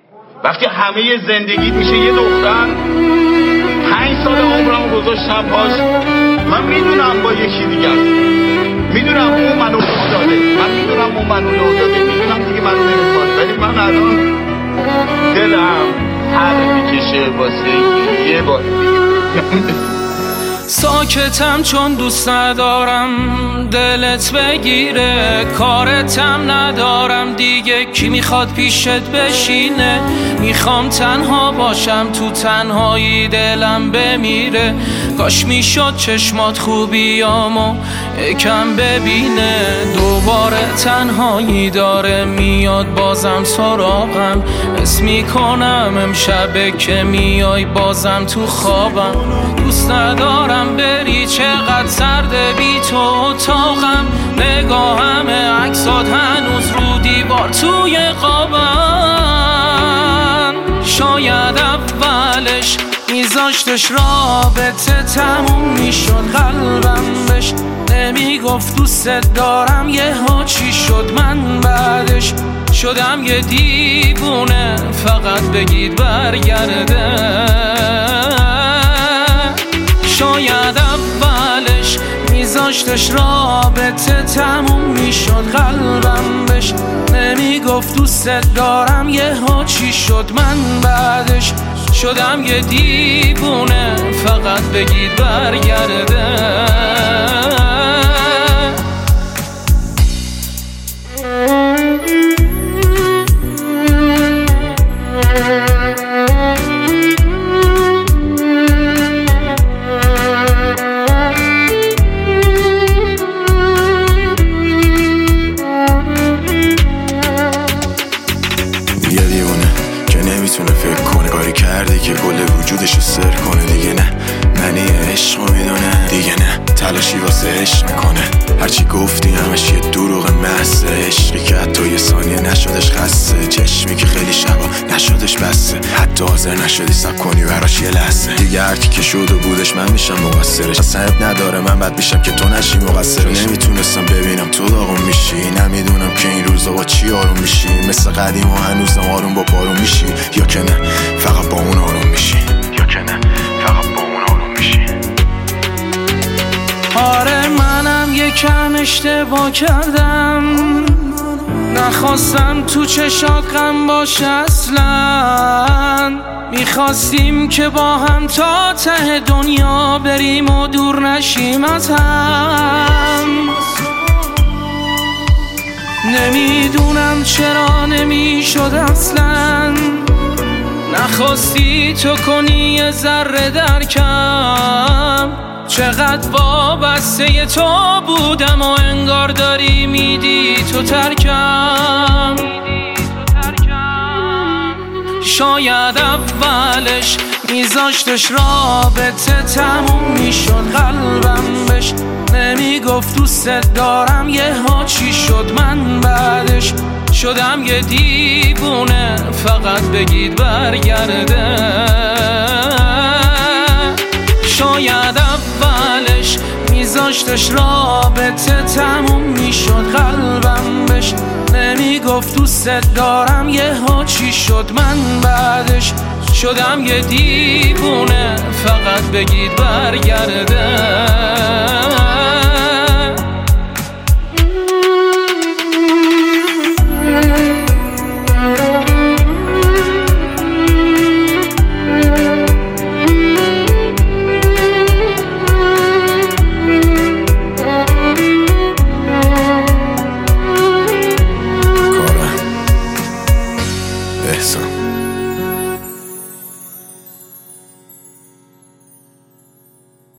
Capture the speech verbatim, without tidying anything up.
وقتی همه زندگیت میشه یه دختر، پنج سال عمرم گذاشتم پاش، من میدونم با یکی دیگه است، میدونم اون منو لو داده، من میدونم اون منو لو داده، میدونم دیگه منو نمیخواد، ولی من الان دلم هر میکشه واسه یه بار ساکتم چون دوست ندارم دلت بگیره، کارتم ندارم دیگه، کی میخواد پیشت بشینه، میخوام تنها باشم تو تنهایی دلم بمیره، کاش میشد چشمات خوبیامو یکم ببینه، دوباره تنهایی داره میاد بازم سراغم، حس میکنم امشبه که میای بازم تو خوابم، دوست ندارم بری چقدر سرده بی تو اتاقم، نگاهم عکسات هنوز رو دیوار توی قابم، شاید اولش میذاشتش رابطه تموم میشد، قلبم بهش نمیگفت دوست دارم، یه ها چی شد من بعدش شدم یه دیوونه، فقط بگید برگرده، شاید اولش میذاشتش رابطه تموم میشد، قلبم بهش نمیگفت دوست دارم، یه ها چی شد من بعدش شدم یه دیوونه، فقط بگید برگرده. نمیتونه فکر کنه کاری کرده که کل وجودشو سر کنه، دیگه نه معنی عشقو میدونه، دیگه نه تلاشی واسه عشق میکنه، هرچی گفتی همش یه دروغ محض، عشقی که حتی یه ثانیه نشدش خسته، چشمی که خیلی شبا نشدش بسته، حتی حاضر نشدی سب کنی براش یه لحظه، دیگه هرکی که شد و بودش من میشم مقصرش، اصلا عیب نداره من بد میشم که تو نشی مقصرش، نمیتونستم ببینم تو داغون میشی، نمیدونم که این روزا با چی آروم میشی، مثل قدیم و هنوزم آروم با پاروم میشی، یا که نه فقط با اون آروم میشی، یا که نه فقط با اون آروم میشی. آره منم یکم اشتباه کردم، نخواستم تو چشات غم باشه اصلا، میخواستیم که با هم تا ته دنیا بریم و دور نشیم از هم، نمیدونم چرا نمیشد اصلا، نخواستی تو کنی یه ذره درکم، چقدر وابسته تو بودم و انگار داری میدی تو ترکم، شاید اولش میذاشتش رابطه تموم میشد، قلبم بهش نمیگفت دوست دارم، یه ها چی شد من بعدش شدم یه دیوونه، فقط بگید برگرده، شاید اولش میذاشتش رابطه تموم میشد، قلبم بهش نمیگفت دوست دارم، یه ها چی شد من بعدش شدم یه دیوونه، فقط بگید برگرده.